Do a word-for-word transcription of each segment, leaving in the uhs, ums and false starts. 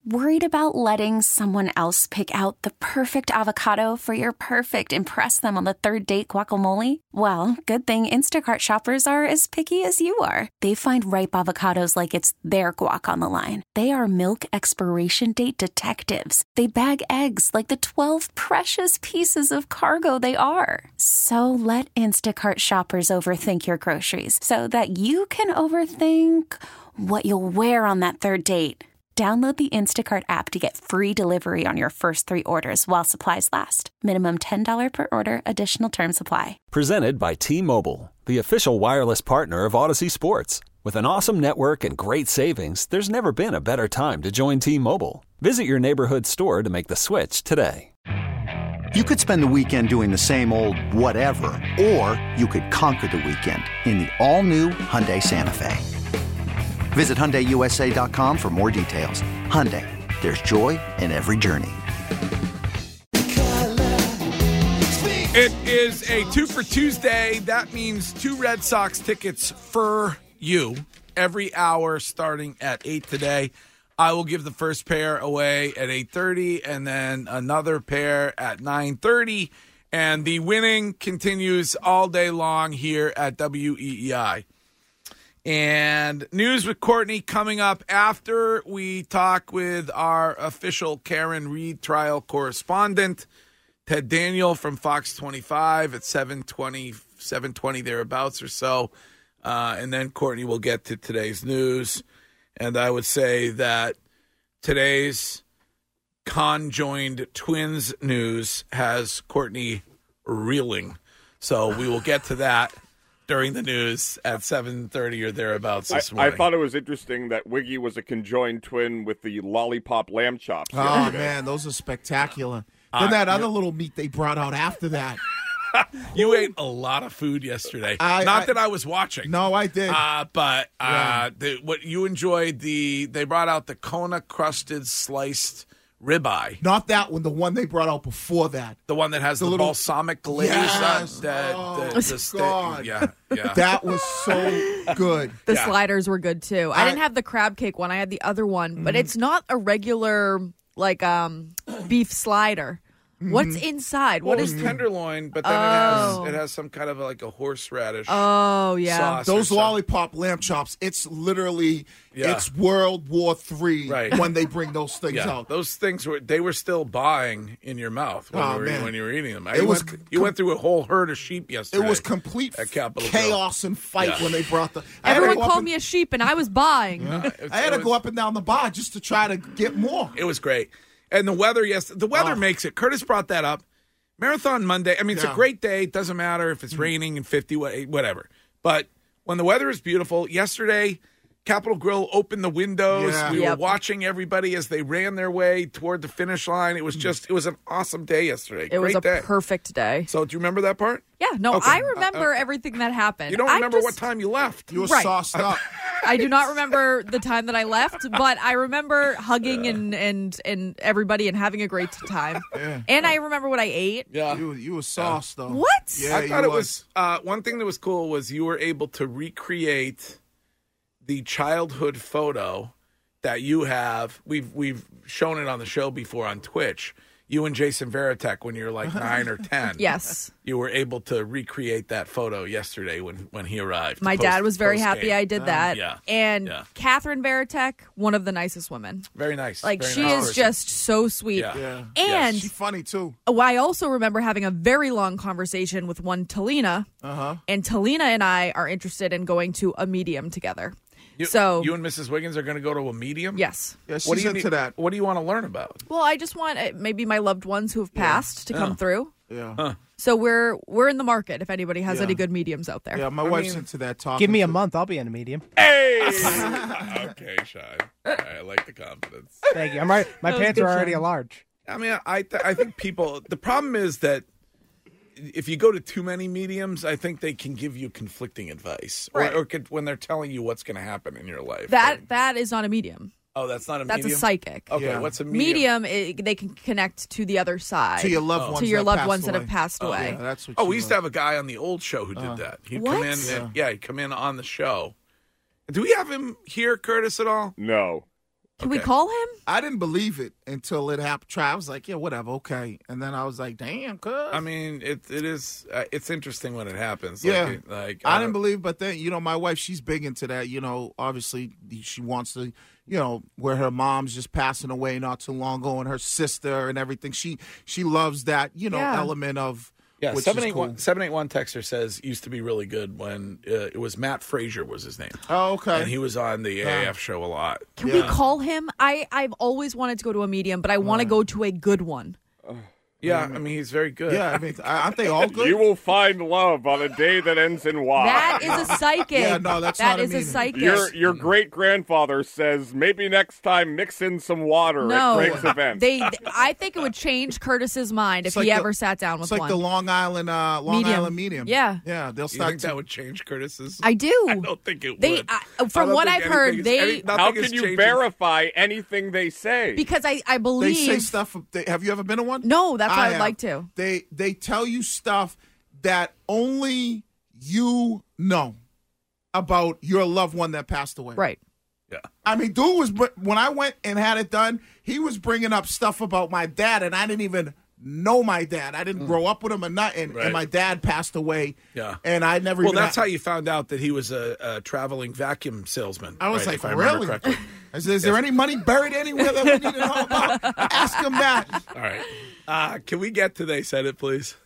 Worried about letting someone else pick out the perfect avocado for your perfect impress them on the third date guacamole? Well, good thing Instacart shoppers are as picky as you are. They find ripe avocados like it's their guac on the line. They are milk expiration date detectives. They bag eggs like the twelve precious pieces of cargo they are. So let Instacart shoppers overthink your groceries so that you can overthink what you'll wear on that third date. Download the Instacart app to get free delivery on your first three orders while supplies last. Minimum ten dollars per order. Additional terms apply. Presented by T-Mobile, the official wireless partner of Odyssey Sports. With an awesome network and great savings, there's never been a better time to join T-Mobile. Visit your neighborhood store to make the switch today. You could spend the weekend doing the same old whatever, or you could conquer the weekend in the all-new Hyundai Santa Fe. Visit Hyundai U S A dot com for more details. Hyundai, there's joy in every journey. It is a two for Tuesday. That means two Red Sox tickets for you every hour starting at eight today. I will give the first pair away at eight thirty and then another pair at nine thirty. And the winning continues all day long here at W E E I. And news with Courtney coming up after we talk with our official Karen Reed trial correspondent, Ted Daniel from Fox twenty-five at seven twenty, seven twenty thereabouts or so. Uh, and then Courtney will get to today's news. And I would say that today's conjoined twins news has Courtney reeling. So we will get to that during the news at seven thirty or thereabouts this I, morning. I thought it was interesting that Wiggy was a conjoined twin with the lollipop lamb chops. Oh, yesterday. man, those are spectacular. Uh, then that yeah. other little meat they brought out after that. You ate a lot of food yesterday. I, Not I, that I was watching. No, I did. Uh, but uh, Yeah. the, what you enjoyed, the they brought out the Kona-crusted sliced ribeye. Not that one, the one they brought out before that. The one that has the, The the little- balsamic glaze Yes. on the, Oh, the, the steak. God. Yeah, yeah. That was so good. The Yeah. sliders were good too. I, I- didn't have the crab cake one. I had the other one, but it's not a regular like um beef slider. What's inside? Well, What it is was the tenderloin, but then Oh. it has it has some kind of like a horseradish Oh yeah. sauce. Those or lollipop lamb chops, it's literally, Yeah. it's World War Three Right. when they bring those things Yeah, out. those things were they were still buying in your mouth when, Oh, you, were, man. when you were eating them. It you was went, com- you went through a whole herd of sheep It yesterday. was complete at Capitol chaos and fight Yeah. when they brought the. I had to Everyone go up called and- me a sheep, and I was buying. Uh, it- I had it to go was- up and down the bar just to try to get more. It was great. And the weather, yes, the weather Oh. makes it. Curtis brought that up. Marathon Monday, I mean, it's a Yeah. great day. It doesn't matter if it's raining and fifty, wha- whatever. But when the weather is beautiful, yesterday, Capitol Grill opened the windows. Yeah. We Yep. were watching everybody as they ran their way toward the finish line. It was just, it was an awesome day yesterday. It was great a day. perfect day. So, do you remember that part? Yeah, no, Okay. I remember everything that happened. You don't I'm remember what just- time you left. You were Right. sauced up. I do not remember the time that I left, but I remember hugging and and and everybody and having a great time. Yeah. And I remember what I ate. Yeah. You, you were sauced, though. What? Yeah, I thought you it was uh, one thing that was cool was you were able to recreate the childhood photo that you have. We've we've shown it on the show before on Twitch. You and Jason Veritek when you were like nine or ten. Yes. You were able to recreate that photo yesterday when, when he arrived. My Post- dad was very post-game. happy I did that. yeah. And Yeah. Catherine Veritek, one of the nicest women. Very nice. Like, Very she nice is person. just so sweet. Yeah. Yeah. And She's funny, too. oh, I also remember having a very long conversation with one Talina. Uh-huh. And Talina and I are interested in going to a medium together. You, so, you and Missus Wiggins are going to go to a medium? yes. Yeah, she's What do you into need- that. What do you want to learn about? Well, I just want uh, maybe my loved ones who have passed to come Oh. through. Yeah. So we're we're in the market if anybody has Yeah. any good mediums out there. Yeah, my I wife's mean, into that talk. Give me a month. I'll be in a medium. Hey! okay, Sean. All right, I like the confidence. Thank you. I'm right. My That was pants good, are already Sean. a large. I mean, I th- I think people. The problem is that if you go to too many mediums, I think they can give you conflicting advice, or, Right. or could, when they're telling you what's going to happen in your life. That Like, that is not a medium. oh, that's not a That's medium. a psychic. Okay, Yeah. what's a medium? Medium, i they can connect to the other side. To your loved ones To your that loved passed ones that away. have passed Oh, away. Yeah, that's what Oh, you we used to love. have a guy on the old show who did that. He'd What? come in. And, yeah, he'd come in on the show. Do we have him here, Curtis, at all? No. Can we Okay. call him? I didn't believe it until it happened. Try. I was like, yeah, whatever, okay. And then I was like, damn, cuz. I mean, it it is uh, it's interesting when it happens. Yeah. Like, like I don't- didn't believe, but then, you know, my wife, she's big into that. You know, obviously she wants to, you know, where her mom's just passing away not too long ago and her sister and everything. She she loves that, you know, Yeah. element of Yeah, which seven is eight one cool. seven eight one texter says used to be really good when uh, it was Matt Frazier was his name. Oh, okay. And he was on the A A F show a lot. Can Yeah. we call him? I, I've always wanted to go to a medium, but I want to go to a good one. Yeah, I mean, he's very good. Yeah, I mean, aren't they all good? You will find love on a day that ends in Y. That is a psychic. Yeah, no, that's That not a is a meaning. psychic. Your your great grandfather says maybe next time mix in some water no, at Greg's event. they. I think it would change Curtis's mind if It's like he the- ever sat down with It's like one. the Long Island, uh, Long Medium. Island medium. Yeah. yeah. They'll You start. think to- that would change Curtis's? I do. I don't think it They, would. I, I from don't what think I've heard, anything is- they any- nothing How is can you changing. verify anything they say? because I, I they believe say stuff. They, have you ever been to one? No, that's why I'd have. like to. They they tell you stuff that only you know about your loved one that passed away. Right. Yeah. I mean, dude was br- when I went and had it done, he was bringing up stuff about my dad, and I didn't even know my dad. I didn't grow up with him or nothing, Right. and my dad passed away. Yeah. and I never. Well, even that's had- how you found out that he was a, a traveling vacuum salesman. I was right, like, if I remember really? correctly. I said, is there any money buried anywhere that we need to know about? Ask him that. All right. Uh, can we get to They Said It, please?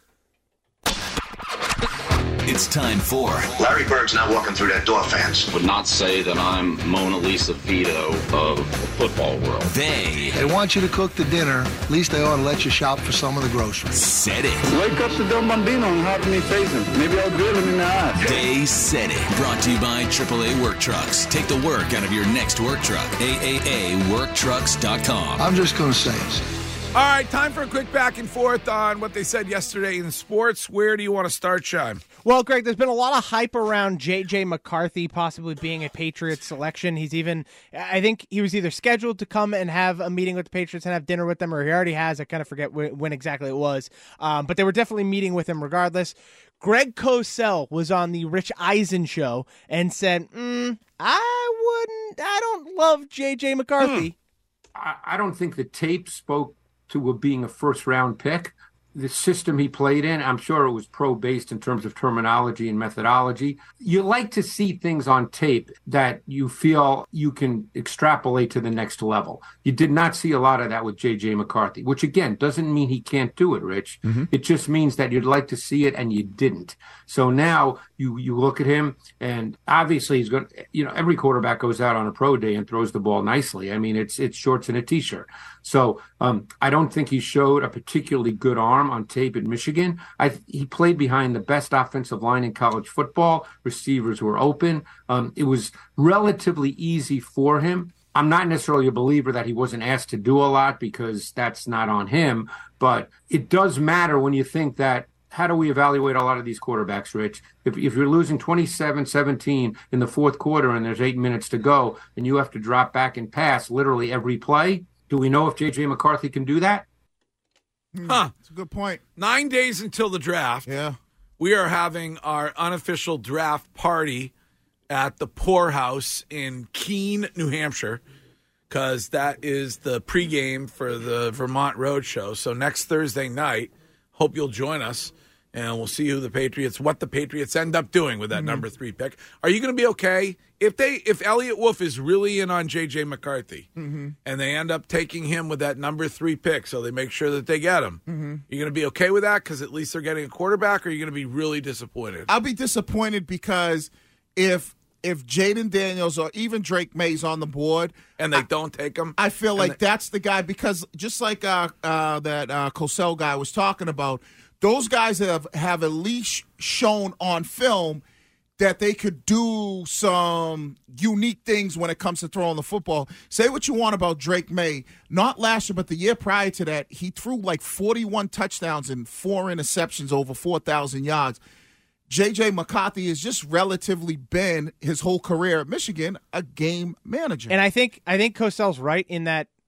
It's time for Larry Bird's not walking through that door, fans. Would not say that I'm Mona Lisa Vito of the football world. They They want you to cook the dinner. At least they ought to let you shop for some of the groceries. Said It. Wake up the Del Bambino and have me face him. Maybe I'll drill him in the eye. They Said It. Brought to you by triple A Work Trucks. Take the work out of your next work truck. A A A work trucks dot com. I'm just going to say it. All right, time for a quick back and forth on what they said yesterday in sports. Where do you want to start, Shime? Well, Greg, there's been a lot of hype around J J McCarthy possibly being a Patriots selection. He's even, I think he was either scheduled to come and have a meeting with the Patriots and have dinner with them, or he already has. I kind of forget when, when exactly it was. Um, but they were definitely meeting with him regardless. Greg Cosell was on the Rich Eisen show and said, mm, I wouldn't, I don't love J J McCarthy. I, I don't think the tape spoke to a, being a first round pick. The system he played in, I'm sure it was pro-based in terms of terminology and methodology. You like to see things on tape that you feel you can extrapolate to the next level. You did not see a lot of that with J J McCarthy, which again doesn't mean he can't do it, Rich. Mm-hmm. It just means that you'd like to see it and you didn't. So now you you look at him, and obviously he's going. You know, every quarterback goes out on a pro day and throws the ball nicely. I mean, it's it's shorts and a t-shirt. So um, I don't think he showed a particularly good arm on tape at Michigan. I, he played behind the best offensive line in college football. Receivers were open. Um, it was relatively easy for him. I'm not necessarily a believer that he wasn't asked to do a lot because that's not on him. But it does matter when you think that. How do we evaluate a lot of these quarterbacks, Rich? If, if you're losing twenty-seven seventeen in the fourth quarter and there's eight minutes to go and you have to drop back and pass literally every play, do we know if J J McCarthy can do that? Huh. That's a good point. Nine days until the draft. Yeah. We are having our unofficial draft party at the Poorhouse in Keene, New Hampshire, because that is the pregame for the Vermont Road Show. So next Thursday night, hope you'll join us, and we'll see who the Patriots, what the Patriots end up doing with that mm-hmm. number three pick. Are you going to be okay if they, if Elliott Wolf is really in on J J McCarthy, mm-hmm. and they end up taking him with that number three pick, so they make sure that they get him? Mm-hmm. You going to be okay with that because at least they're getting a quarterback, or are you going to be really disappointed? I'll be disappointed because if if Jaden Daniels or even Drake May's on the board and they I, don't take him, I feel like they, that's the guy, because just like uh, uh, that uh, Cosell guy was talking about, those guys have, have at least shown on film that they could do some unique things when it comes to throwing the football. Say what you want about Drake May. Not last year, but the year prior to that, he threw like forty-one touchdowns and four interceptions over four thousand yards. J J McCarthy has just relatively been his whole career at Michigan a game manager. And I think I think Cosell's right in that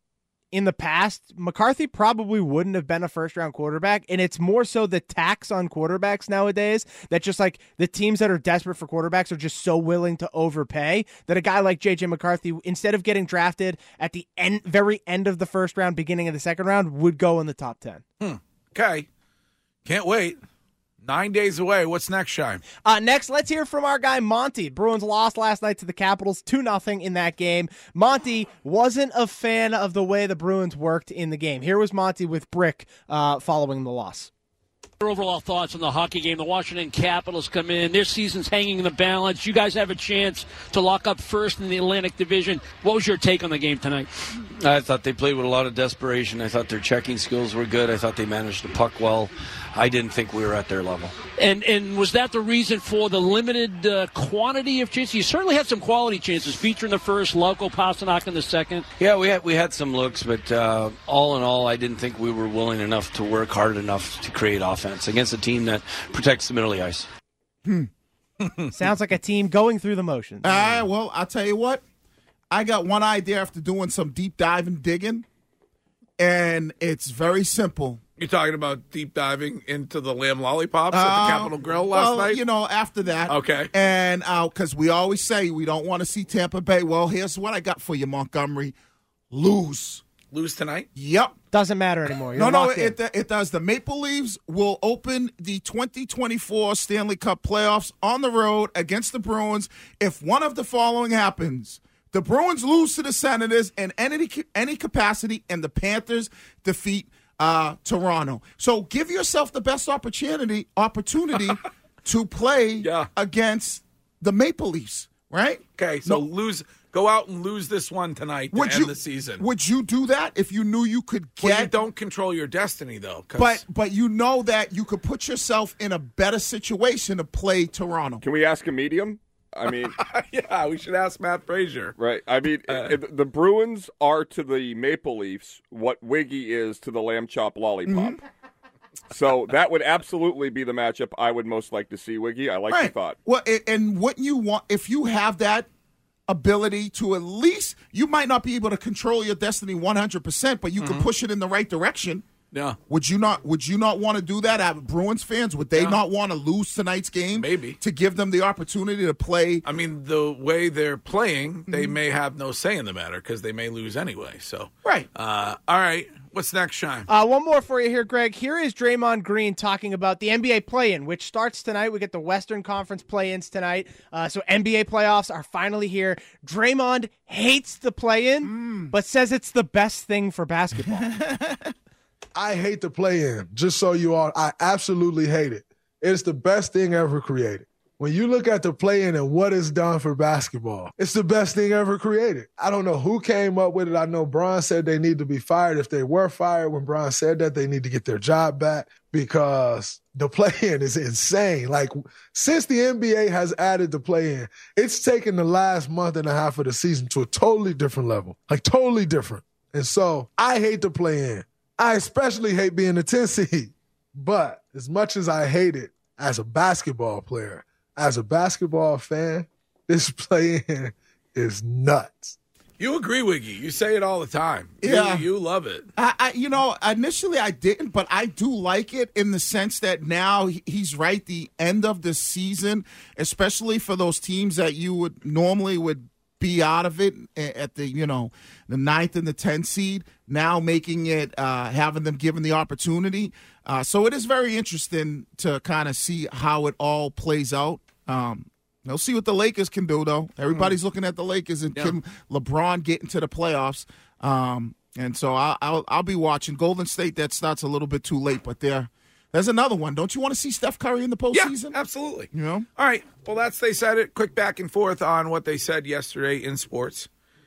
in the past, McCarthy probably wouldn't have been a first-round quarterback, and it's more so the tax on quarterbacks nowadays that just like the teams that are desperate for quarterbacks are just so willing to overpay that a guy like J J McCarthy, instead of getting drafted at the end, very end of the first round, beginning of the second round, would go in the top ten. Hmm. Okay. Can't wait. Nine days away. What's next, Shime? Uh, next, let's hear from our guy, Monty. Bruins lost last night to the Capitals two nothing in that game. Monty wasn't a fan of the way the Bruins worked in the game. Here was Monty with Brick uh, following the loss. Your overall thoughts on the hockey game? The Washington Capitals come in. Their season's hanging in the balance. You guys have a chance to lock up first in the Atlantic Division. What was your take on the game tonight? I thought they played with a lot of desperation. I thought their checking skills were good. I thought they managed the puck well. I didn't think we were at their level. And and was that the reason for the limited uh, quantity of chances? You certainly had some quality chances. Feature in the first, Lauko Pasternak in the second. Yeah, we had we had some looks, but uh, all in all, I didn't think we were willing enough to work hard enough to create offense against a team that protects the middle of the ice. Hmm. Sounds like a team going through the motions. All right, well, I'll tell you what. I got one idea after doing some deep diving digging, and it's very simple. You're talking about deep diving into the lamb lollipops at the Capitol Grill last well, night? You know, after that. Okay. And because uh, we always say we don't want to see Tampa Bay. Well, here's what I got for you, Montgomery. Lose. Lose tonight? Yep. Doesn't matter anymore. You're no, no, locked in. it, it does. The Maple Leafs will open the twenty twenty-four Stanley Cup playoffs on the road against the Bruins. If one of the following happens, the Bruins lose to the Senators in any, any capacity, and the Panthers defeat Uh, Toronto. So give yourself the best opportunity opportunity to play yeah. against the Maple Leafs, right? Okay, so no. lose, go out and lose this one tonight to would end you, the season. Would you do that if you knew you could get? Well, you don't control your destiny, though. But but you know that you could put yourself in a better situation to play Toronto. Can we ask a medium? I mean, yeah, we should ask Matt Frazier. Right. I mean, uh, it, the Bruins are to the Maple Leafs what Wiggy is to the lamb chop lollipop. Mm-hmm. So that would absolutely be the matchup I would most like to see, Wiggy. I like right. your thought. Well, and what you want, if you have that ability to at least, you might not be able to control your destiny one hundred percent, but you mm-hmm. can push it in the right direction. Yeah. Would you not Would you not want to do that? As Bruins fans, would they yeah. not want to lose tonight's game? Maybe. To give them the opportunity to play. I mean, the way they're playing, they mm-hmm. may have no say in the matter because they may lose anyway. So right. Uh, all right. What's next, Shine? Uh, one more for you here, Greg. Here is Draymond Green talking about the N B A play-in, which starts tonight. We get the Western Conference play-ins tonight. Uh, so N B A playoffs are finally here. Draymond hates the play-in, mm. but says it's the best thing for basketball. I hate the play-in, just so you all, I absolutely hate it. It's the best thing ever created. When you look at the play-in and what it's done for basketball, it's the best thing ever created. I don't know who came up with it. I know Bron said they need to be fired. If they were fired when Bron said that, they need to get their job back because the play-in is insane. Like, since the N B A has added the play-in, it's taken the last month and a half of the season to a totally different level, like totally different. And so I hate the play-in. I especially hate being a ten seed, but as much as I hate it as a basketball player, as a basketball fan, this play-in is nuts. You agree, Wiggy. You say it all the time. Yeah. You, you love it. I, I, you know, initially I didn't, but I do like it in the sense that now he's right, the end of the season, especially for those teams that you would normally would be out of it at the, you know, the ninth and the tenth seed, now making it, uh, having them given the opportunity. Uh, so it is very interesting to kind of see how it all plays out. Um, we'll see what the Lakers can do, though. Everybody's mm. looking at the Lakers and yeah. can LeBron get into the playoffs. Um, and so I'll, I'll, I'll be watching. Golden State, that starts a little bit too late, but they're There's another one. Don't you want to see Steph Curry in the postseason? Yeah, absolutely. You know? All right. Well, that's they said it. Quick back and forth on what they said yesterday in sports.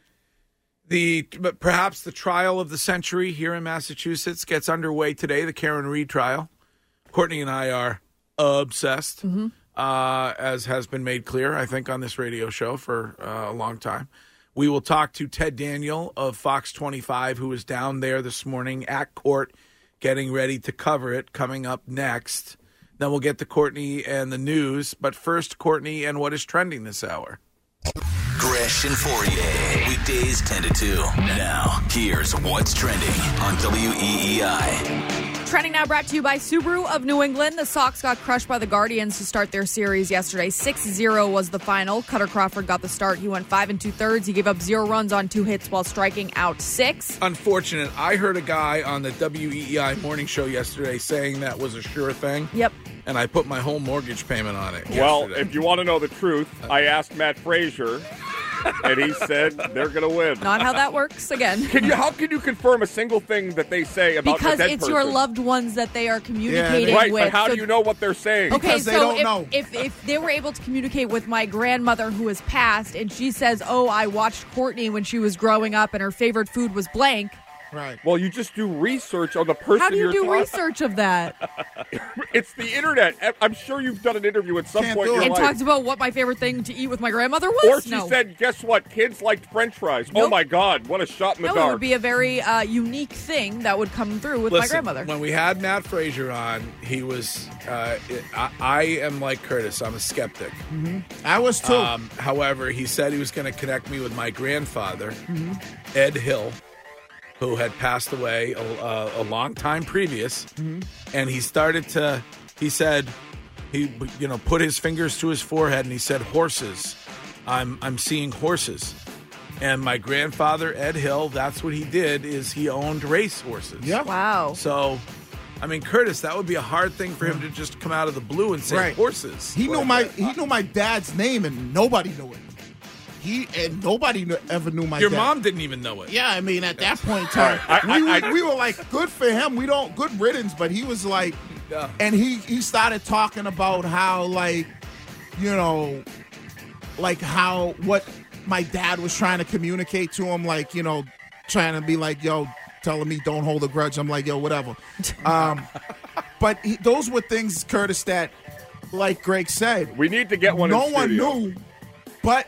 The but perhaps the trial of the century here in Massachusetts gets underway today, the Karen Reed trial. Courtney and I are obsessed, mm-hmm. uh, as has been made clear, I think, on this radio show for uh, a long time. We will talk to Ted Daniel of Fox twenty-five, who was down there this morning at court, getting ready to cover it, coming up next. Then we'll get to Courtney and the news. But first, Courtney and what is trending this hour. Gresh and Fourier. Weekdays ten to two. Now, here's what's trending on W E E I. Trending now brought to you by Subaru of New England. The Sox got crushed by the Guardians to start their series yesterday. six zero was the final. Cutter Crawford got the start. He went five and two-thirds. He gave up zero runs on two hits while striking out six. Unfortunate. I heard a guy on the W E E I morning show yesterday saying that was a sure thing. Yep. And I put my whole mortgage payment on it. Well, yesterday. if you want to know the truth, I asked Matt Frazier, and he said they're going to win. Not how that works again. Can you? How can you confirm a single thing that they say about because a dead it's person? your loved ones that they are communicating yeah, right, with. But how so, do you know what they're saying? Okay, because so they don't if, know. If, if they were able to communicate with my grandmother who has passed, and she says, "Oh, I watched Courtney when she was growing up, and her favorite food was blank." Right. Well, you just do research on the person. How do you you're do talking- research of that? It's the internet. I'm sure you've done an interview at some Can't point do in it. your And life. talked about what my favorite thing to eat with my grandmother was? Or she no. said, guess what? Kids liked French fries. Oh, Nope. my God. What a shot in the No, dark. it would be a very uh, unique thing that would come through with Listen, my grandmother. When we had Matt Frazier on, he was, uh, I, I am like Curtis. I'm a skeptic. Mm-hmm. I was too. Um, however, he said he was going to connect me with my grandfather, mm-hmm. Ed Hill, who had passed away a, a, a long time previous. Mm-hmm. And he started to, he said, he, you know, put his fingers to his forehead and he said, horses. I'm, I'm seeing horses. And my grandfather, Ed Hill, that's what he did, is he owned race horses. Yeah. Wow. So, I mean, Curtis, that would be a hard thing for him to just come out of the blue and say Right. horses. He knew Like my that. he knew my dad's name, and nobody knew it. He and nobody knew, ever knew my Your dad. mom didn't even know it. Yeah, I mean, at that point in time, All right, I- we, I- we, we were like, good for him. We don't, good riddance, but he was like, Yeah. and he, he started talking about how, like, you know, like how, what my dad was trying to communicate to him, like, you know, trying to be like, yo, telling me don't hold a grudge. I'm like, yo, whatever. Um, but he, those were things, Curtis, that, like Greg said, we need to get one no in one studio. knew but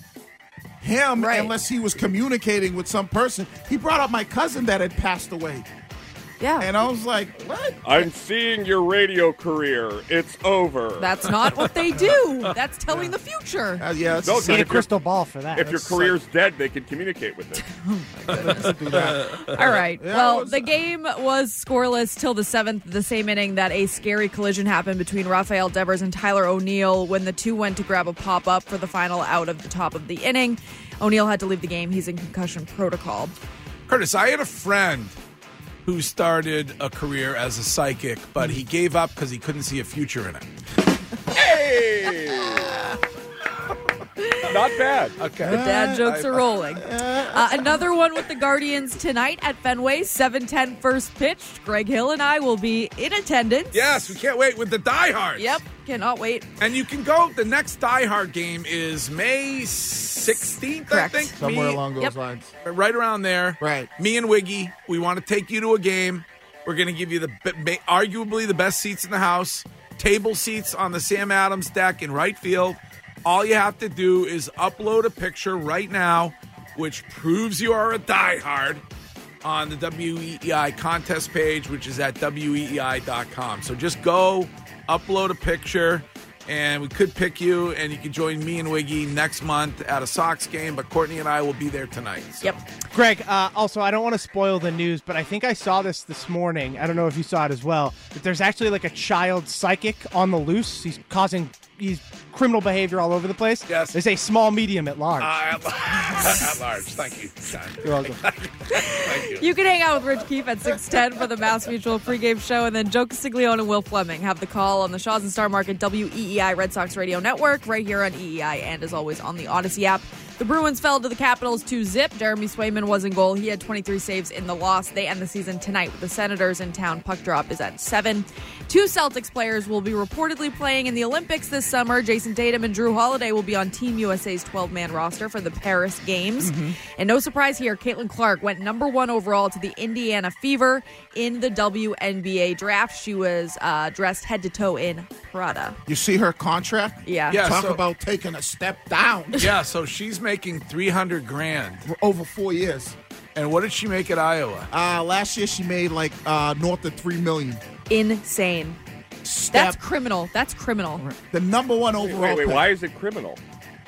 him, Right. unless he was communicating with some person. He brought up my cousin that had passed away. Yeah. And I was like, what? I'm seeing your radio career. It's over. That's not what they do. That's telling the future. Uh, yeah, that's No, the dude, Need a if you're- crystal ball for that. If your career's dead, they can communicate with it. do that. All right. Yeah, well, it was- the game was scoreless till the seventh, the same inning that a scary collision happened between Rafael Devers and Tyler O'Neill when the two went to grab a pop-up for the final out of the top of the inning. O'Neill had to leave the game. He's in concussion protocol. Curtis, I had a friend who started a career as a psychic, but he gave up because he couldn't see a future in it. Hey! Not bad. Okay. The dad jokes are rolling. Uh, another one with the Guardians tonight at Fenway, seven ten first pitch. Greg Hill and I will be in attendance. Yes, we can't wait with the diehards. Yep, cannot wait. And you can go, the next diehard game is May sixteenth, Correct. I think. Somewhere Me- along those Yep. lines. Right around there. Right. Me and Wiggy, we want to take you to a game. We're going to give you the be- arguably the best seats in the house, table seats on the Sam Adams deck in right field. All you have to do is upload a picture right now, which proves you are a diehard, on the W E E I contest page, which is at W E E I dot com. So just go, upload a picture, and we could pick you, and you can join me and Wiggy next month at a Sox game, but Courtney and I will be there tonight. So. Yep. Greg, uh, also, I don't want to spoil the news, but I think I saw this this morning. I don't know if you saw it as well. But there's actually like a child psychic on the loose. He's causing he's criminal behavior all over the place. Yes. There's a small medium at large. Uh, at, at large. Thank you, John. You're welcome. Thank you. You can hang out with Rich Keefe at six ten for the Mass Mutual pregame show, and then Joe Castiglione and Will Fleming have the call on the Shaws and Star Market W E E I Red Sox Radio Network right here on E E I and, as always, on the Odyssey app. The Bruins fell to the Capitals two zip. Jeremy Swayman was in goal. He had twenty-three saves in the loss. They end the season tonight with the Senators in town. Puck drop is at seven. Two Celtics players will be reportedly playing in the Olympics this summer. Jason Tatum and Drew Holiday will be on Team U S A's twelve-man roster for the Paris Games. Mm-hmm. And no surprise here, Caitlin Clark went number one overall to the Indiana Fever in the W N B A draft. She was uh, dressed head to toe in Prada. You see her contract? Yeah. Yeah, Talk so- about taking a step down. Yeah, so she's making three hundred grand. For over four years. And what did she make at Iowa? Uh, last year she made like uh, north of three million. Insane. Step. That's criminal. That's criminal. The number one Wait, overall. wait, wait, pick. why is it criminal?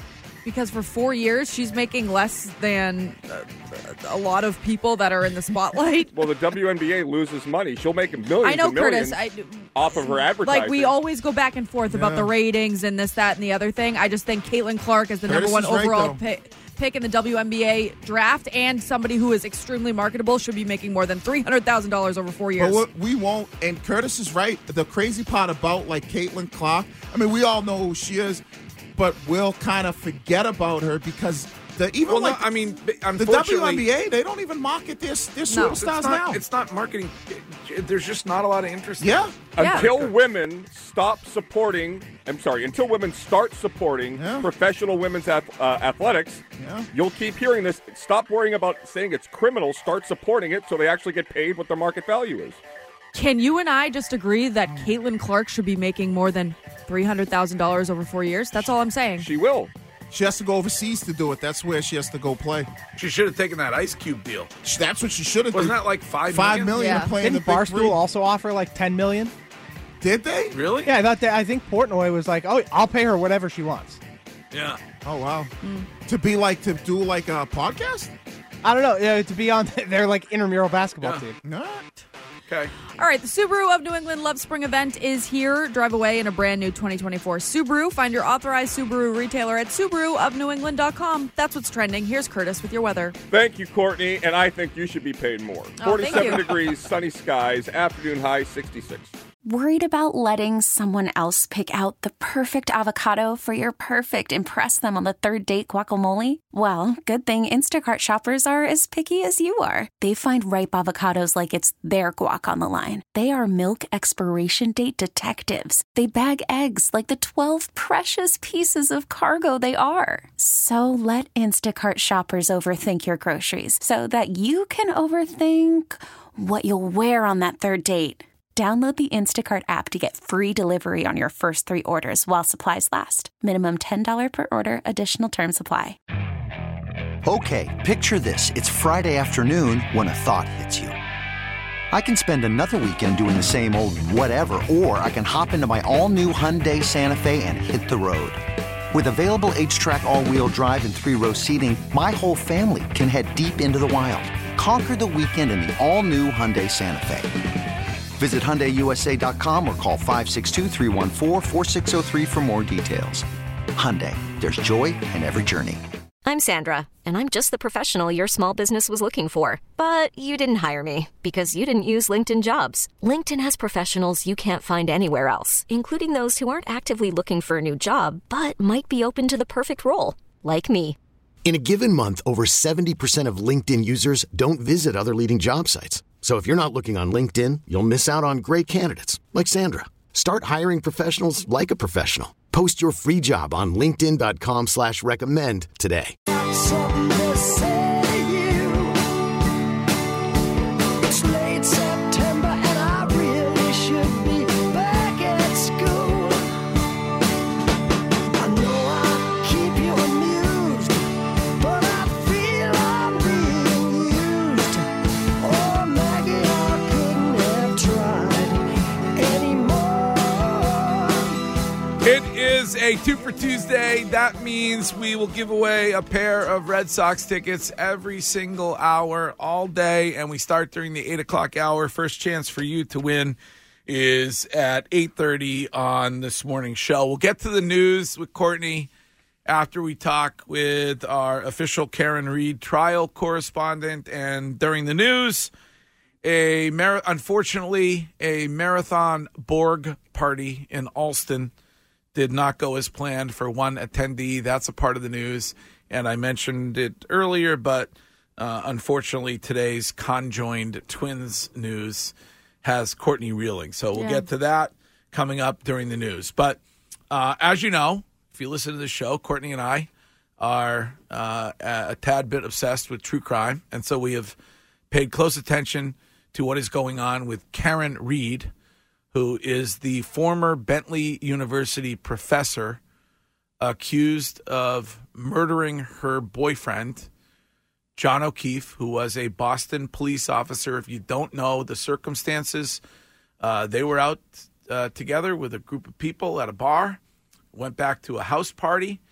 because for four years she's making less than uh, a lot of people that are in the spotlight. Well, the W N B A loses money. She'll make millions I know, and millions Curtis. I, off of her advertising. Like, we always go back and forth about Yeah. the ratings and this, that, and the other thing. I just think Caitlin Clark is the Curtis number one is right, overall though. pick. pick in the W N B A draft, and somebody who is extremely marketable should be making more than three hundred thousand dollars over four years. But what we won't, and Curtis is right. The crazy part about like Caitlin Clark, I mean, we all know who she is, but we'll kind of forget about her because the even Well, like no, I mean, the unfortunately, W N B A, they don't even market their, their No. it's superstars not, now. It's not marketing. There's just not a lot of interest. in Yeah. it. Yeah. Until women stop supporting, I'm sorry, until women start supporting Yeah. professional women's ath- uh, athletics, Yeah. you'll keep hearing this. Stop worrying about saying it's criminal. Start supporting it so they actually get paid what their market value is. Can you and I just agree that Caitlin Clark should be making more than three hundred thousand dollars over four years? That's all I'm saying. She will. She has to go overseas to do it. That's where she has to go play. She should have taken that Ice Cube deal. That's what she should have done. Wasn't that like five Five million? million Yeah. to play in the Didn't Big Barstool Three. also offer like ten million? Did they? Really? Yeah, I thought that. I think Portnoy was like, "Oh, I'll pay her whatever she wants." Yeah. Oh wow. To be like to do like a podcast? I don't know. Yeah, to be on their like intramural basketball Yeah. team. Not. Okay. All right, the Subaru of New England Love Spring event is here. Drive away in a brand new twenty twenty-four Subaru. Find your authorized Subaru retailer at Subaru of New England dot com. That's what's trending. Here's Curtis with your weather. Thank you, Courtney, and I think you should be paid more. Oh, forty-seven thank you. degrees, sunny skies, afternoon high sixty-six. Worried about letting someone else pick out the perfect avocado for your perfect impress them on the third date guacamole? Well, good thing Instacart shoppers are as picky as you are. They find ripe avocados like it's their guac on the line. They are milk expiration date detectives. They bag eggs like the twelve precious pieces of cargo they are. So let Instacart shoppers overthink your groceries so that you can overthink what you'll wear on that third date. Download the Instacart app to get free delivery on your first three orders while supplies last. Minimum ten dollars per order. Additional terms apply. Okay, picture this. It's Friday afternoon when a thought hits you. I can spend another weekend doing the same old whatever, or I can hop into my all-new Hyundai Santa Fe and hit the road. With available H-Track all-wheel drive and three-row seating, my whole family can head deep into the wild. Conquer the weekend in the all-new Hyundai Santa Fe. Visit Hyundai U S A dot com or call five six two, three one four, four six zero three for more details. Hyundai, there's joy in every journey. I'm Sandra, and I'm just the professional your small business was looking for. But you didn't hire me because you didn't use LinkedIn Jobs. LinkedIn has professionals you can't find anywhere else, including those who aren't actively looking for a new job, but might be open to the perfect role, like me. In a given month, over seventy percent of LinkedIn users don't visit other leading job sites. So if you're not looking on LinkedIn, you'll miss out on great candidates like Sandra. Start hiring professionals like a professional. Post your free job on linkedin dot com slash recommend today. Something to say to you. It's late September and I really should be back at school. I know I keep you amused, but I feel I'm being used. Oh, Maggie, I couldn't have tried anymore. It is a two for Tuesday. That means we will give away a pair of Red Sox tickets every single hour, all day, and we start during the eight o'clock hour. First chance for you to win is at eight thirty on this morning's show. We'll get to the news with Courtney after we talk with our official Karen Reed trial correspondent. And during the news, a mar- unfortunately, a Marathon Borg party in Alston did not go as planned for one attendee. That's a part of the news, and I mentioned it earlier, but uh, unfortunately today's conjoined twins news has Courtney reeling. So we'll Yeah. get to that coming up during the news. But uh, as you know, if you listen to the show, Courtney and I are uh, a tad bit obsessed with true crime, and so we have paid close attention to what is going on with Karen Reed, who is the former Bentley University professor accused of murdering her boyfriend, John O'Keefe, who was a Boston police officer. If you don't know the circumstances, uh, they were out uh, together with a group of people at a bar, went back to a house party.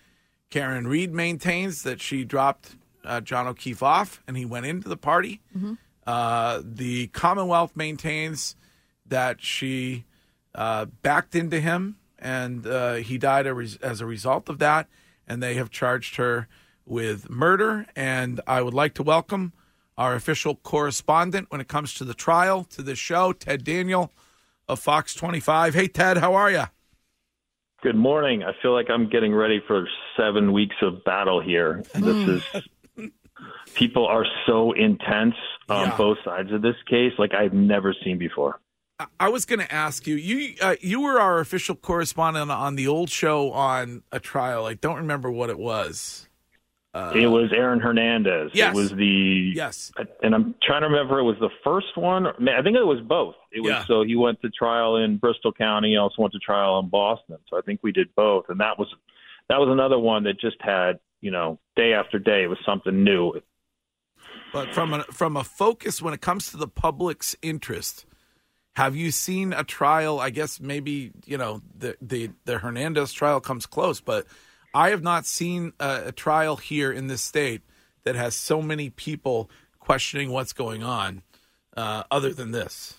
Karen Reed maintains that she dropped uh, John O'Keefe off and he went into the party. Mm-hmm. Uh, the Commonwealth maintains that she uh, backed into him and uh, he died a res- as a result of that. And they have charged her with murder. And I would like to welcome our official correspondent when it comes to the trial to this show, Ted Daniel of Fox twenty-five. Hey, Ted, how are you? Good morning. I feel like I'm getting ready for seven weeks of battle here. This is people are so intense on Yeah. both sides of this case, like I've never seen before. I- I was going to ask you. You uh, you were our official correspondent on the old show on a trial. I don't remember what it was. Uh, It was Aaron Hernandez. Yes. It was the Yes. and I'm trying to remember. It was the first one. I think it was both. It was Yeah. so he went to trial in Bristol County. He also went to trial in Boston. So I think we did both, and that was that was another one that just had you know day after day it was something new. But from a, from a focus when it comes to the public's interest, have you seen a trial? I guess maybe you know the the, the Hernandez trial comes close, but I have not seen a, a trial here in this state that has so many people questioning what's going on, uh, other than this.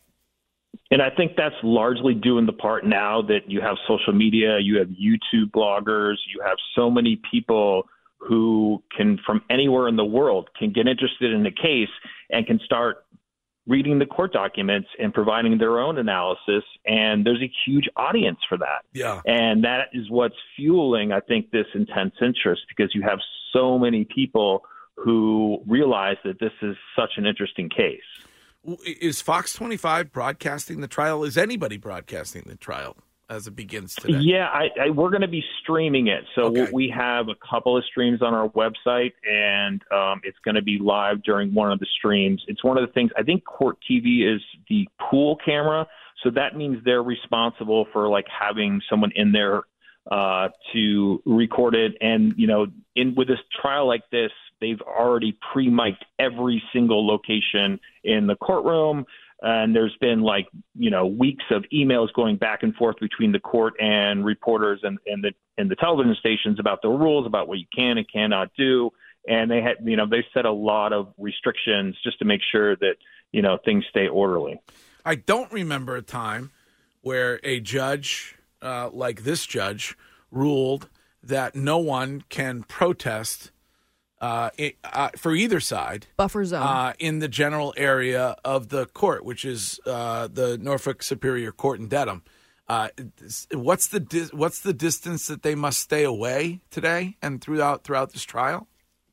And I think that's largely due in the part now that you have social media, you have YouTube bloggers, you have so many people who can, from anywhere in the world, can get interested in the case and can start reading the court documents and providing their own analysis. And there's a huge audience for that. Yeah. And that is what's fueling, I think, this intense interest, because you have so many people who realize that this is such an interesting case. Is Fox twenty-five broadcasting the trial? Is anybody broadcasting the trial as it begins today? Yeah, I, I, we're going to be streaming it. So Okay. we have a couple of streams on our website, and um, it's going to be live during one of the streams. It's one of the things, I think Court T V is the pool camera. So that means they're responsible for like having someone in there uh, to record it. And, you know, in with this trial like this, they've already pre-mic'd every single location in the courtroom. And there's been like, you know, weeks of emails going back and forth between the court and reporters and, and the and the television stations about the rules, about what you can and cannot do. And they had, you know, they set a lot of restrictions just to make sure that, you know, things stay orderly. I don't remember a time where a judge uh, like this judge ruled that no one can protest uh, it, uh, for either side. Buffer zone. Uh, in the general area of the court, which is uh, the Norfolk Superior Court in Dedham. Uh, what's the dis- what's the distance that they must stay away today and throughout throughout this trial?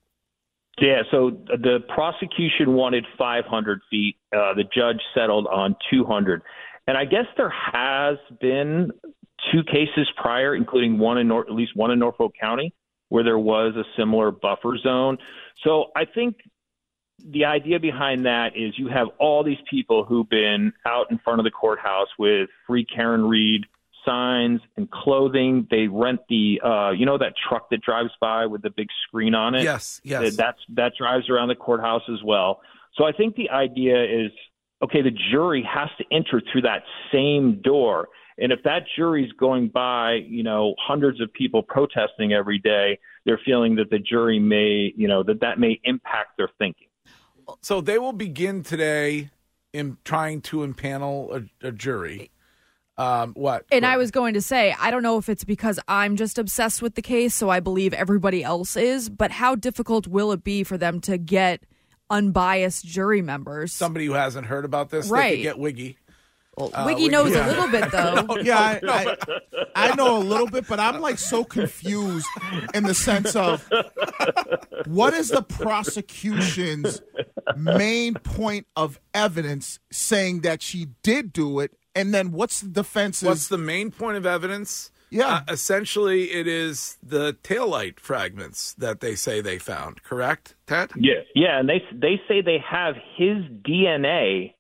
Yeah, so the prosecution wanted five hundred feet. Uh, the judge settled on two hundred. And I guess there has been two cases prior, including one in Nor- at least one in Norfolk County, where there was a similar buffer zone. So I think the idea behind that is you have all these people who've been out in front of the courthouse with Free Karen Reed signs and clothing. They rent the, uh, you know, that truck that drives by with the big screen on it? Yes, yes. That's, that drives around the courthouse as well. So I think the idea is, okay, the jury has to enter through that same door. And if that jury's going by, you know, hundreds of people protesting every day, they're feeling that the jury may, you know, that that may impact their thinking. So they will begin today in trying to impanel a, a jury. Um, what? And I was going to say, I don't know if it's because I'm just obsessed with the case, so I believe everybody else is, but how difficult will it be for them to get unbiased jury members? Somebody who hasn't heard about this, Right. they could get Wiggy. Well, Uh, Wiggy Wiggy- knows Yeah. a little bit, though. Yeah, I, I, I know a little bit, but I'm like so confused in the sense of what is the prosecution's main point of evidence saying that she did do it, and then what's the defense's? What's the main point of evidence? Yeah. Uh, essentially, it is the taillight fragments that they say they found, correct, Ted? Yeah, yeah, and they they say they have his D N A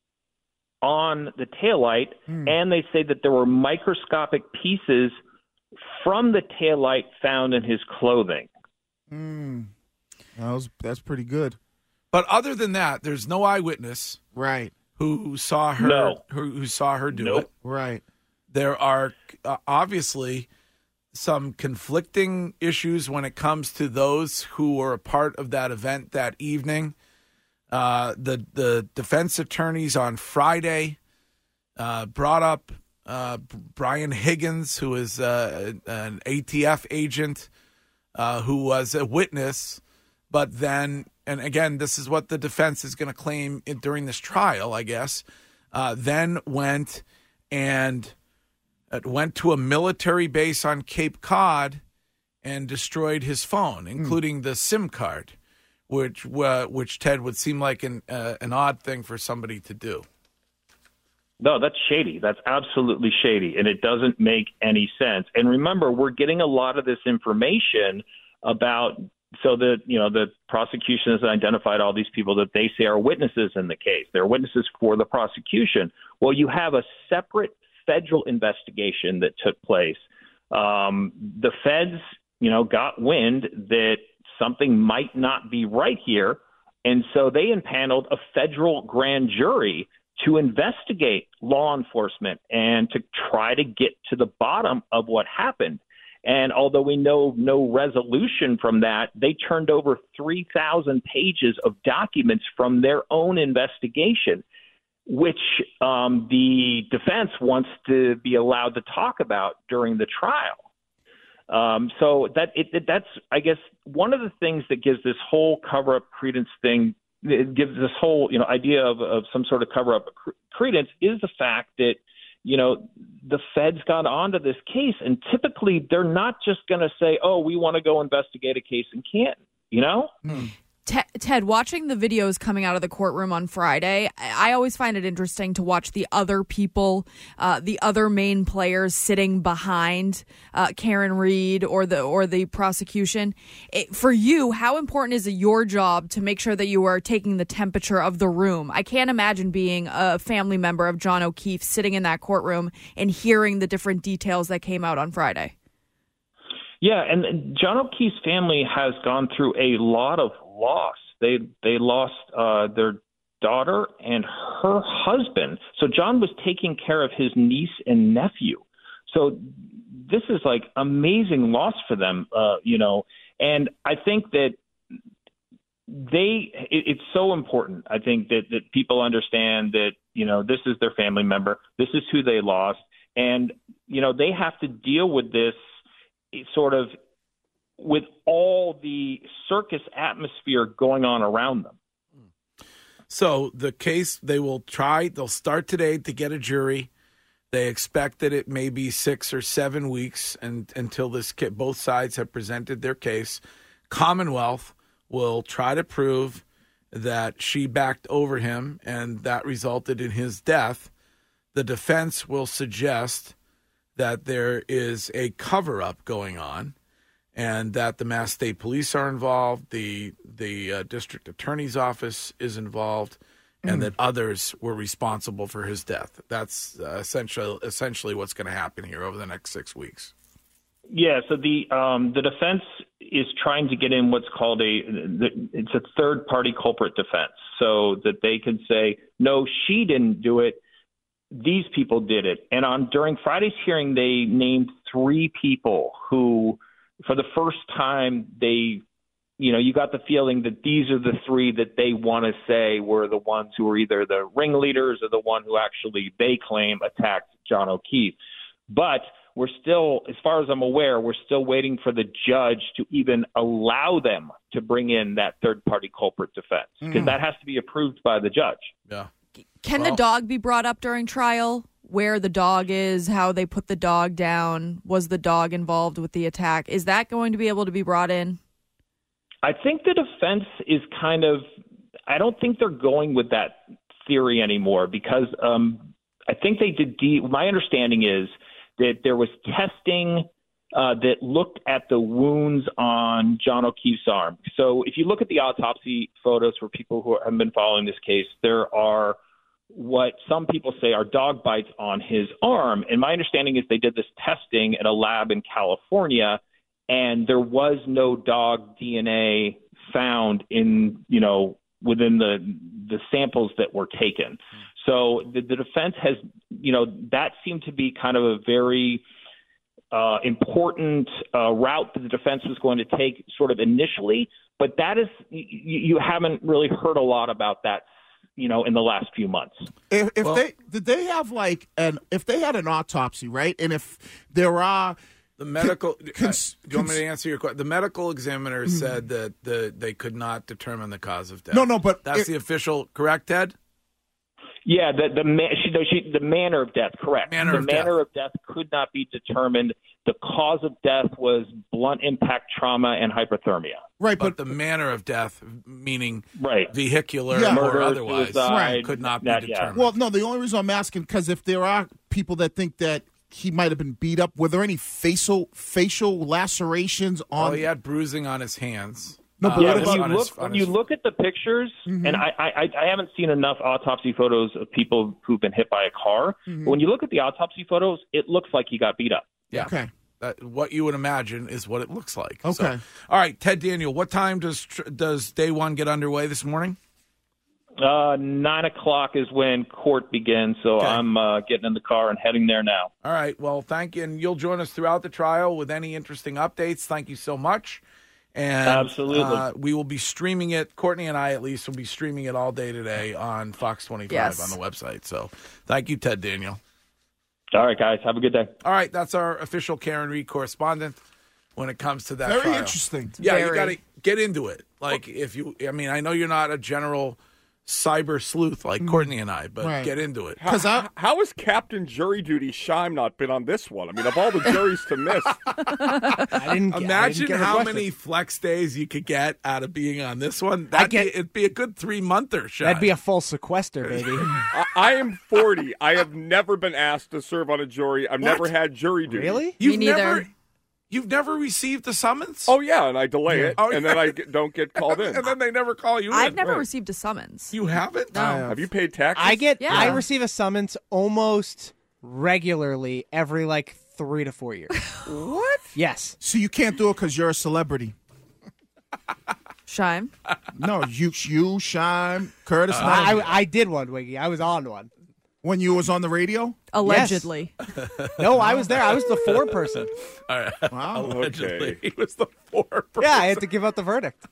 on the taillight, Hmm. and they say that there were microscopic pieces from the taillight found in his clothing. Mm. That was, that's pretty good. But other than that, there's no eyewitness, right, who saw her, No. who, who saw her do Nope. it. Right. There are uh, obviously some conflicting issues when it comes to those who were a part of that event that evening. Uh, the the defense attorneys on Friday uh, brought up uh, Brian Higgins, who is uh, an A T F agent uh, who was a witness, but then, and again, this is what the defense is going to claim in, during this trial, I guess, uh, then went and uh, went to a military base on Cape Cod and destroyed his phone, including mm. the SIM card, which uh, which Ted would seem like an uh, an odd thing for somebody to do. No, that's shady. That's absolutely shady, and it doesn't make any sense. And remember, we're getting a lot of this information about, so that, you know, the prosecution has identified all these people that they say are witnesses in the case. They're witnesses for the prosecution. Well, you have a separate federal investigation that took place. Um, the feds, you know, got wind that something might not be right here, and so they impaneled a federal grand jury to investigate law enforcement and to try to get to the bottom of what happened. And although we know no resolution from that, they turned over three thousand pages of documents from their own investigation, which um, the defense wants to be allowed to talk about during the trial. Um, so that it, it, that's, I guess, one of the things that gives this whole cover-up credence thing, it gives this whole, you know, idea of, of some sort of cover-up credence, is the fact that, you know, the feds got onto this case, and typically they're not just going to say, oh, we want to go investigate a case in Canton, you know? Hmm. Ted, watching the videos coming out of the courtroom on Friday, I always find it interesting to watch the other people, uh, the other main players sitting behind uh, Karen Read or the or the prosecution. It, for you, how important is it your job to make sure that you are taking the temperature of the room? I can't imagine being a family member of John O'Keefe sitting in that courtroom and hearing the different details that came out on Friday. Yeah, and John O'Keefe's family has gone through a lot of loss. They they lost uh, their daughter and her husband. So John was taking care of his niece and nephew. So this is like amazing loss for them, uh, you know. And I think that they it, it's so important. I think that that people understand that, you know, this is their family member. This is who they lost, and you know they have to deal with this sort of with all the circus atmosphere going on around them. So the case, they will try, they'll start today to get a jury. They expect that it may be six or seven weeks and, until this both sides have presented their case. Commonwealth will try to prove that she backed over him and that resulted in his death. The defense will suggest that there is a cover-up going on and that the Mass State Police are involved, the the uh, district attorney's office is involved, and mm. that others were responsible for his death. That's uh, essentially essentially what's going to happen here over the next six weeks. Yeah, so the um, the defense is trying to get in what's called a it's a third-party culprit defense, so that they can say, no, she didn't do it. These people did it. And on during Friday's hearing, they named three people who, for the first time, they, you know, you got the feeling that these are the three that they want to say were the ones who were either the ringleaders or the one who actually, they claim, attacked John O'Keefe. But we're still, as far as I'm aware, we're still waiting for the judge to even allow them to bring in that third-party culprit defense, because mm. that has to be approved by the judge. Yeah. Can well, the dog be brought up during trial? Where the dog is, how they put the dog down? Was the dog involved with the attack? Is that going to be able to be brought in? I think the defense is kind of, I don't think they're going with that theory anymore, because um, I think they did, de- my understanding is that there was testing uh, that looked at the wounds on John O'Keefe's arm. So if you look at the autopsy photos for people who have been following this case, there are what some people say are dog bites on his arm. And my understanding is they did this testing at a lab in California, and there was no dog D N A found in, you know, within the the samples that were taken. So the, the defense has, you know, that seemed to be kind of a very uh, important uh, route that the defense was going to take sort of initially, but that is you, you haven't really heard a lot about that, you know, in the last few months. If, if Well- they did they have like an if they had an autopsy, right? And if there are The medical. Cons- uh, do you want me to answer your question? The medical examiner Mhm. said that the they could not determine the cause of death. No, no, but that's it- the official. Correct, Ted? Yeah, the the ma- she, no, she, the manner of death, correct. Manner the of manner of death could not be determined. The cause of death was blunt impact trauma and hypothermia. Right, but, the manner of death, meaning right. vehicular Yeah. or Murder, otherwise, suicide, could not be that- yeah. determined. Well, no, the only reason I'm asking because if there are people that think that he might have been beat up, were there any facial facial lacerations on? Well, he had bruising on his hands. No, but Uh, what when about- you on look his- on when his- you look at the pictures, Mhm. and I, I I haven't seen enough autopsy photos of people who've been hit by a car. Mhm. But when you look at the autopsy photos, it looks like he got beat up. Yeah. Okay. That, what you would imagine is what it looks like. So- Okay. all right, Ted Daniel. What time does tr- does day one get underway this morning? Uh, nine o'clock is when court begins, so I'm uh, getting in the car and heading there now. All right. Well, thank you, and you'll join us throughout the trial with any interesting updates. Thank you so much. And Absolutely. uh, we will be streaming it. Courtney and I, at least, will be streaming it all day today on Fox twenty-five Yes. on the website. So, thank you, Ted Daniel. All right, guys. Have a good day. All right, that's our official Karen Reed correspondent when it comes to that. Very trial. interesting. Yeah, you Very. got to get into it. Like, if you, I mean, I know you're not a general cyber sleuth like Courtney and I, but Right. get into it. How, how, how has Captain Jury Duty Scheim not been on this one? I mean, of all the juries to miss. I didn't get- I Imagine didn't get how requested. many flex days you could get out of being on this one. That'd get- be, it'd be a good three monther shot. That'd be a full sequester, baby. I, I am forty. I have never been asked to serve on a jury. I've never had jury duty. Really? You've never, you've never received a summons? Oh yeah, and I delay it, Oh, and yeah. then I get, don't get called in. and then they never call you I've in. never Right. received a summons. You haven't? No. Have you paid taxes? I get. Yeah. I receive a summons almost regularly every like three to four years. What? Yes. So you can't do it because you're a celebrity. Shime. No, you, you, Shime, Curtis. Uh, Knight. I, I did one, Wiggy. I was on one. When you was on the radio? Allegedly. No, I was there. I was the four person. All right. Wow. Allegedly, he was the four person. Yeah, I had to give out the verdict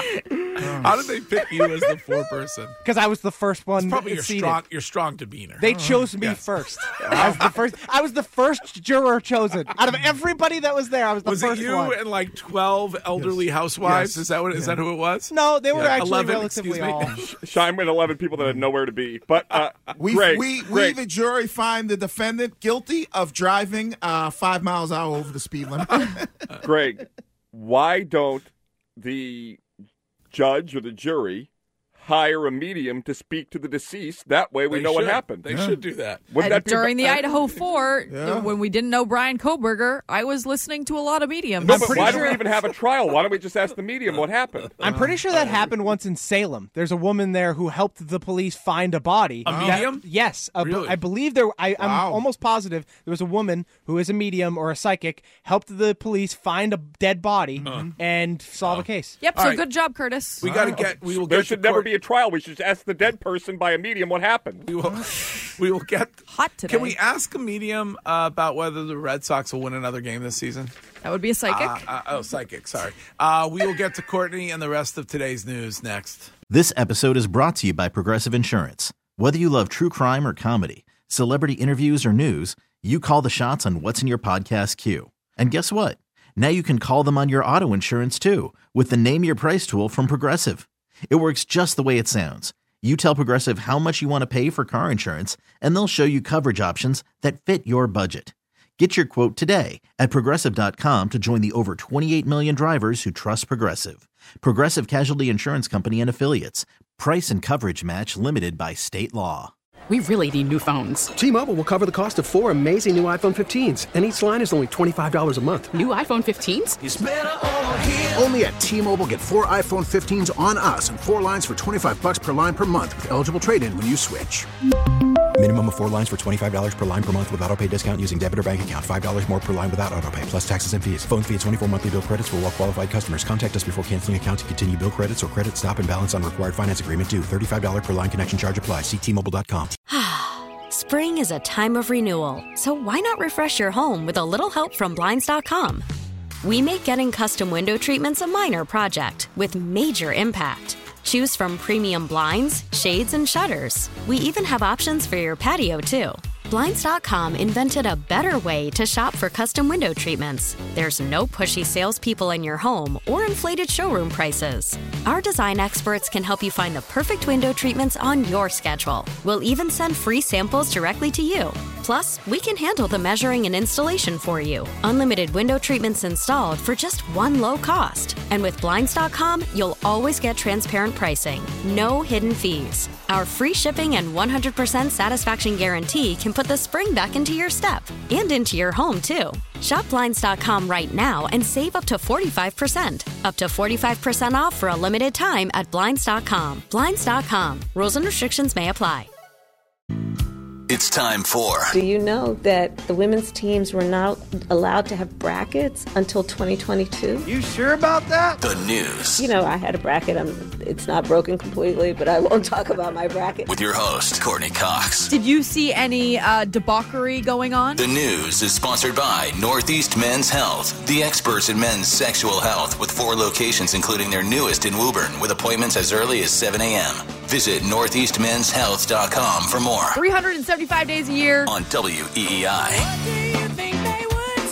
How did they pick you as the four person? because I was the first one. It's probably your seated. strong, your strong demeanor. They chose me Yes. first. I was the first. I was the first juror chosen out of everybody that was there. I was the Was it first you one. and like twelve elderly housewives? Yes. Is that what? Is that who it was? No, they were Yeah. actually eleven, relatively excuse me. all. Scheim with eleven people that had nowhere to be. But uh, We, Greg, we, we, Greg, the jury, find the defendant guilty of driving uh, five miles an hour over the speed limit. Greg, why don't the judge or the jury hire a medium to speak to the deceased? That way we They know what should. happened. They should do that. Wouldn't And that be during the uh, Idaho Four, Yeah. when we didn't know Brian Koberger, I was listening to a lot of mediums. No, I'm but pretty why sure- do we even have a trial? Why don't we just ask the medium what happened? I'm pretty sure that happened once in Salem. There's a woman there who helped the police find a body. A That- medium? yes. a- Really? I believe there. I, I'm Wow. almost positive there was a woman who is a medium or a psychic helped the police find a dead body and solve a case. Yep. All So right. good job, Curtis. We got to get. We will There get. should to never court- be a trial. We should just ask the dead person by a medium what happened. We will. We will get. Hot today. Can we ask a medium uh, about whether the Red Sox will win another game this season? That would be a psychic. Uh, uh, oh, psychic. Sorry. Uh, we will get to Courtney and the rest of today's news next. This episode is brought to you by Progressive Insurance. Whether you love true crime or comedy, celebrity interviews or news, you call the shots on what's in your podcast queue. And guess what? Now you can call them on your auto insurance too with the Name Your Price tool from Progressive. It works just the way it sounds. You tell Progressive how much you want to pay for car insurance, and they'll show you coverage options that fit your budget. Get your quote today at Progressive dot com to join the over twenty-eight million drivers who trust Progressive. Progressive Casualty Insurance Company and Affiliates. Price and coverage match limited by state law. We really need new phones. T-Mobile will cover the cost of four amazing new iPhone fifteens, and each line is only twenty-five dollars a month. New iPhone fifteens? It's better over here. Only at T-Mobile, get four iPhone fifteens on us and four lines for twenty-five bucks per line per month with eligible trade-in when you switch. Minimum of four lines for twenty-five dollars per line per month with autopay discount using debit or bank account. five dollars more per line without autopay, plus taxes and fees. Phone fee at twenty-four monthly bill credits for well-qualified customers. Contact us before canceling account to continue bill credits or credit stop and balance on required finance agreement due. thirty-five dollars per line connection charge applies. See T Mobile dot com. Spring is a time of renewal, so why not refresh your home with a little help from Blinds dot com? We make getting custom window treatments a minor project with major impact. Choose from premium blinds, shades, and shutters. We even have options for your patio, too. Blinds dot com invented a better way to shop for custom window treatments. There's no pushy salespeople in your home or inflated showroom prices. Our design experts can help you find the perfect window treatments on your schedule. We'll even send free samples directly to you. Plus, we can handle the measuring and installation for you. Unlimited window treatments installed for just one low cost. And with Blinds dot com, you'll always get transparent pricing. No hidden fees. Our free shipping and one hundred percent satisfaction guarantee can put the spring back into your step and into your home, too. Shop Blinds dot com right now and save up to forty-five percent. Up to forty-five percent off for a limited time at Blinds dot com. Blinds dot com. Rules and restrictions may apply. It's time for Do you know that the women's teams were not allowed to have brackets until twenty twenty-two? You sure about that? the news You know, I had a bracket. I'm, it's not broken completely, but I won't talk about my bracket. with your host, Courtney Cox. Did you see any uh, debauchery going on? The news is sponsored by Northeast Men's Health, the experts in men's sexual health with four locations, including their newest in Woburn, with appointments as early as seven a.m. Visit northeast men's health dot com for more. three hundred seventy-five days a year. On W E E I.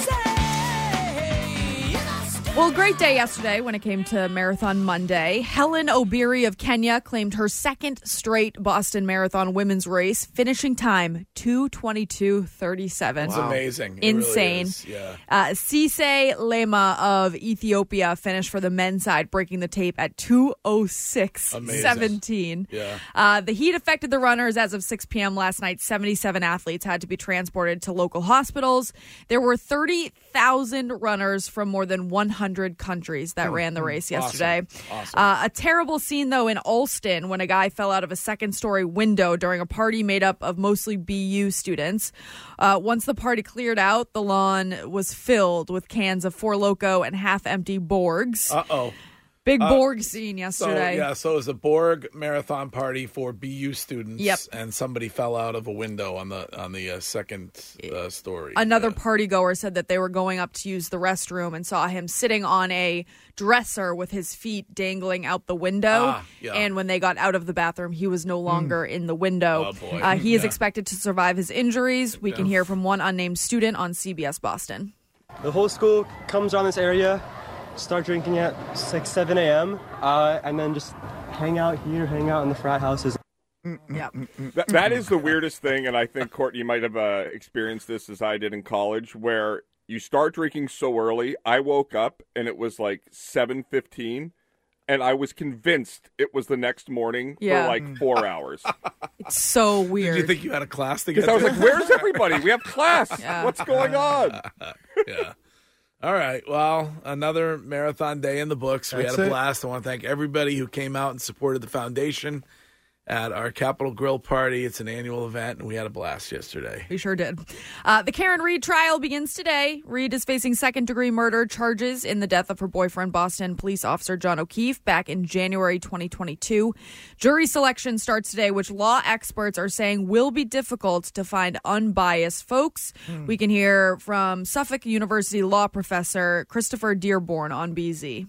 Well, great day yesterday when it came to Marathon Monday. Helen Obiri of Kenya claimed her second straight Boston Marathon women's race, finishing time two twenty-two thirty-seven. That's amazing. It Insane. really is. Yeah. Uh, Sise Lema of Ethiopia finished for the men's side, breaking the tape at two oh six seventeen. Yeah. Uh, the heat affected the runners. As of six p.m. last night, seventy-seven athletes had to be transported to local hospitals. There were thirty thousand runners from more than one hundred countries that ran the race yesterday. Awesome. Awesome. Uh, a terrible scene, though, in Alston when a guy fell out of a second-story window during a party made up of mostly B U students. Uh, once the party cleared out, the lawn was filled with cans of Four Loko and half-empty Borgs. Uh-oh. Big Uh, Borg scene yesterday. So, yeah, so it was a Borg marathon party for B U students. Yep. And somebody fell out of a window on the on the uh, second uh, story. Another party goer said that they were going up to use the restroom and saw him sitting on a dresser with his feet dangling out the window. Ah, yeah. And when they got out of the bathroom, he was no longer in the window. Oh, boy. Uh, he is Yeah. expected to survive his injuries. We can hear from one unnamed student on C B S Boston. The whole school comes around this area, start drinking at like seven a.m., uh, and then just hang out here, hang out in the frat houses. Yeah. That, that is the weirdest thing, and I think, Courtney, you might have uh, experienced this as I did in college, where you start drinking so early. I woke up, and it was like seven fifteen, and I was convinced it was the next morning Yeah. for like four hours. It's so weird. Did you think you had a class to get Because I was to? like, where's everybody? We have class. Yeah. What's going on? Yeah. All right. Well, another marathon day in the books. We That's had a it. blast. I want to thank everybody who came out and supported the foundation at our Capitol Grill party. It's an annual event, and we had a blast yesterday. We sure did. Uh, the Karen Reed trial begins today. Reed is facing second-degree murder charges in the death of her boyfriend, Boston police officer John O'Keefe, back in January twenty twenty-two. Jury selection starts today, which law experts are saying will be difficult to find unbiased folks. We can hear from Suffolk University law professor Christopher Dearborn on B Z.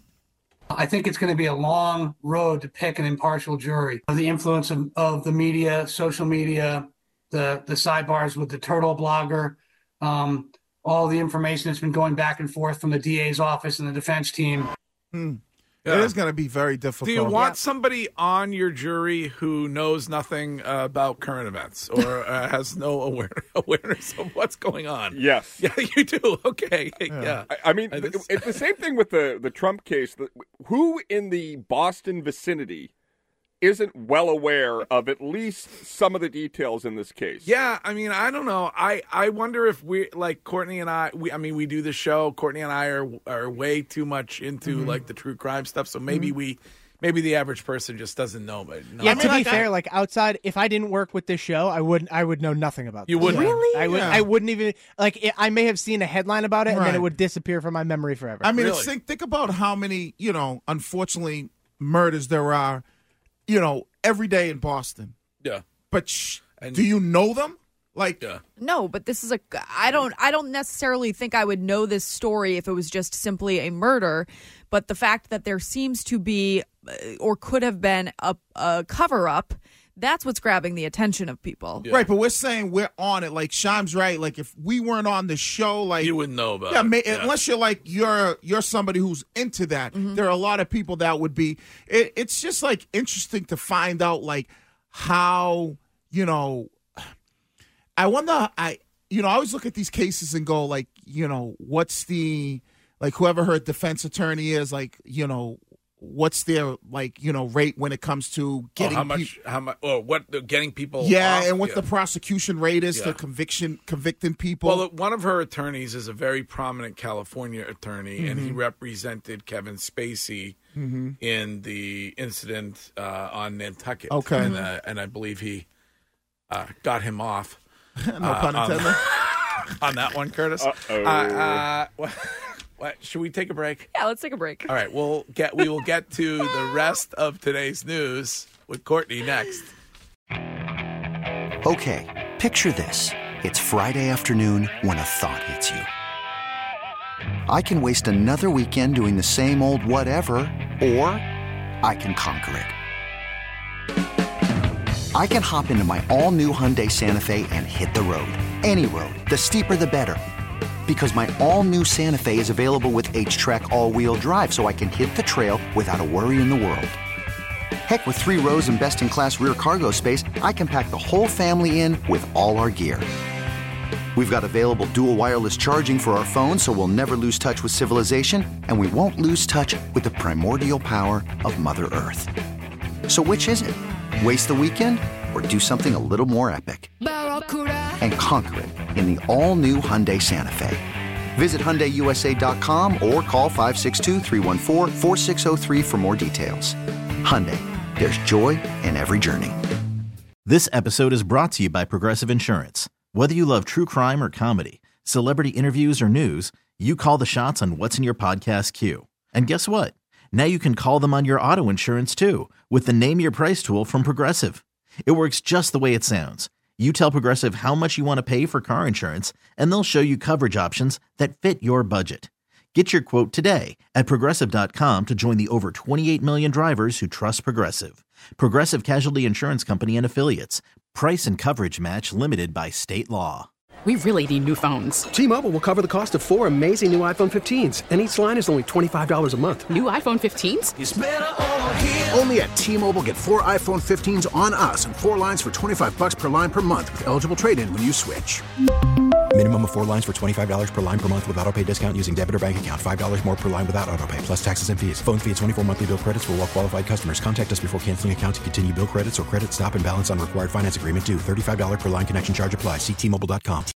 I think it's going to be a long road to pick an impartial jury. The influence of, of the media, social media, the, the sidebars with the turtle blogger, um, all the information that's been going back and forth from the D A's office and the defense team. Hmm. Yeah. It is going to be very difficult. Do you want somebody on your jury who knows nothing uh, about current events or uh, has no aware- awareness of what's going on? Yes. Yeah, you do. Okay. Yeah. I, I mean, th- it's the same thing with the, the Trump case. The, who in the Boston vicinity isn't well aware of at least some of the details in this case? Yeah, I mean, I don't know. I, I wonder if we, like Courtney and I, we, I mean, we do the show. Courtney and I are are way too much into Mhm. like the true crime stuff. So maybe Mhm. we, maybe the average person just doesn't know. But no. Yeah, to be fair, like outside, if I didn't work with this show, I wouldn't. I would know nothing about. You this. wouldn't? Really? I would. Yeah. I wouldn't even like. It, I may have seen a headline about it, and then Right. it would disappear from my memory forever. I mean, it's- think think about how many, you know, unfortunately, murders there are, you know, every day in Boston. Yeah. But sh- do you know them? Like, yeah. No, but this is a. I don't. I don't necessarily think I would know this story if it was just simply a murder. But the fact that there seems to be, uh, or could have been, a, a cover up. That's what's grabbing the attention of people. Yeah. Right, but we're saying we're on it. Like, Shime's right. Like, if we weren't on the show, like... You wouldn't know about yeah, it. Ma- Yeah. Unless you're, like, you're you're somebody who's into that. Mm-hmm. There are a lot of people that would be... It, it's just, like, interesting to find out, like, how, you know... I wonder... I You know, I always look at these cases and go, like, you know, what's the... Like, whoever her defense attorney is, like, you know... What's their, like, you know, rate when it comes to getting oh, how much? peop- How much? Or what? Getting people? Yeah, off? and what yeah. the prosecution rate is Yeah. for conviction, convicting people. Well, one of her attorneys is a very prominent California attorney, and he Mhm. represented Kevin Spacey Mhm. in the incident uh, on Nantucket. Okay. and, uh, and I believe he uh, got him off. No uh, pun on- intended. On that one, Curtis. Uh-oh. Uh, uh, what, what, should we take a break? Yeah, let's take a break. All right, we'll get we will get to the rest of today's news with Courtney next. Okay, picture this. It's Friday afternoon when a thought hits you. I can waste another weekend doing the same old whatever, or I can conquer it. I can hop into my all-new Hyundai Santa Fe and hit the road. Any road. The steeper, the better. Because my all-new Santa Fe is available with H-Track all-wheel drive, so I can hit the trail without a worry in the world. Heck, with three rows and best-in-class rear cargo space, I can pack the whole family in with all our gear. We've got available dual wireless charging for our phones, so we'll never lose touch with civilization, and we won't lose touch with the primordial power of Mother Earth. So which is it? Waste the weekend or do something a little more epic? And conquer it in the all-new Hyundai Santa Fe. Visit Hyundai U S A dot com or call five six two, three one four, four six zero three for more details. Hyundai, there's joy in every journey. This episode is brought to you by Progressive Insurance. Whether you love true crime or comedy, celebrity interviews or news, you call the shots on what's in your podcast queue. And guess what? Now you can call them on your auto insurance too with the Name Your Price tool from Progressive. It works just the way it sounds. You tell Progressive how much you want to pay for car insurance, and they'll show you coverage options that fit your budget. Get your quote today at Progressive dot com to join the over twenty-eight million drivers who trust Progressive. Progressive Casualty Insurance Company and Affiliates. Price and coverage match limited by state law. We really need new phones. T-Mobile will cover the cost of four amazing new iPhone fifteens, and each line is only twenty-five dollars a month. New iPhone fifteens? It's better over here. Only at T-Mobile, get four iPhone fifteens on us and four lines for twenty-five bucks per line per month with eligible trade-in when you switch. Minimum of four lines for twenty-five dollars per line per month with autopay discount using debit or bank account. five dollars more per line without autopay, plus taxes and fees. Phone fee at twenty-four monthly bill credits for well-qualified customers. Contact us before canceling account to continue bill credits or credit stop and balance on required finance agreement due. thirty-five dollars per line connection charge applies. See T Mobile dot com.